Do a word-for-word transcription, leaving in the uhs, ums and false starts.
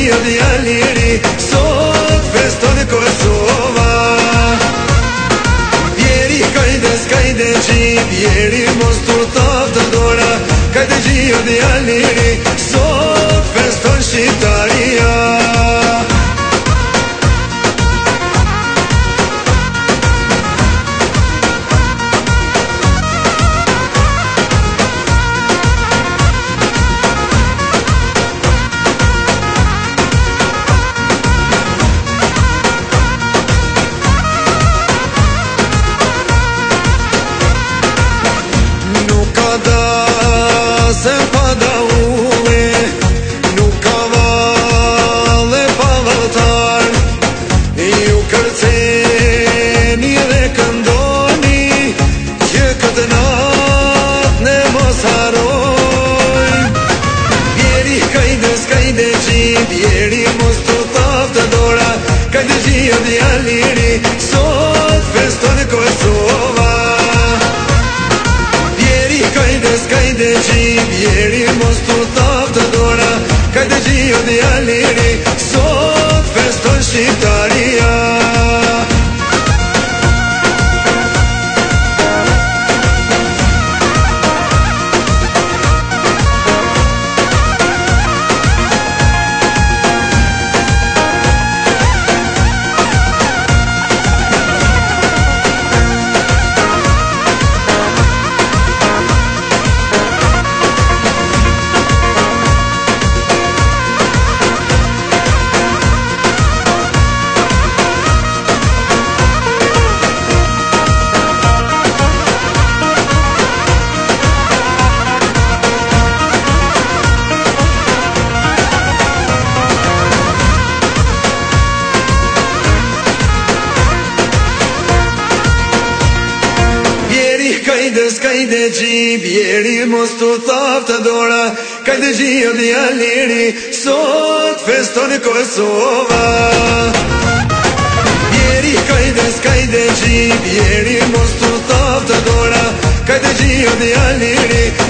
gjio djaliri, sot feston Kosova. Bjeri kajdes kajde gji, bjeri mos tu taf të dora, kajde gjio djaliri, sot feston Shqiptaria. Se pa da uve, nuk ka valle pa valltar, ju kërceni dhe këndoni, që këtë nat ne mos harojmë. Bjeri kajdes kajde gji, bjeri mos tu thaf të dora, kajde gjio djaliri, sot feston Kosova. Bjeri kajdes kajde gji, bjeri mos tu thaf të dora, kajde gjio djaliri, sot feston Shqiptaria. Kajdes kajde gji, bjeri mos tu thaf të dora, kajde gjio djaliri, sot feston Kosova. Bjeri kajdes kajde gji, bjeri mos tu thaf të dora, kajde gjio djaliri,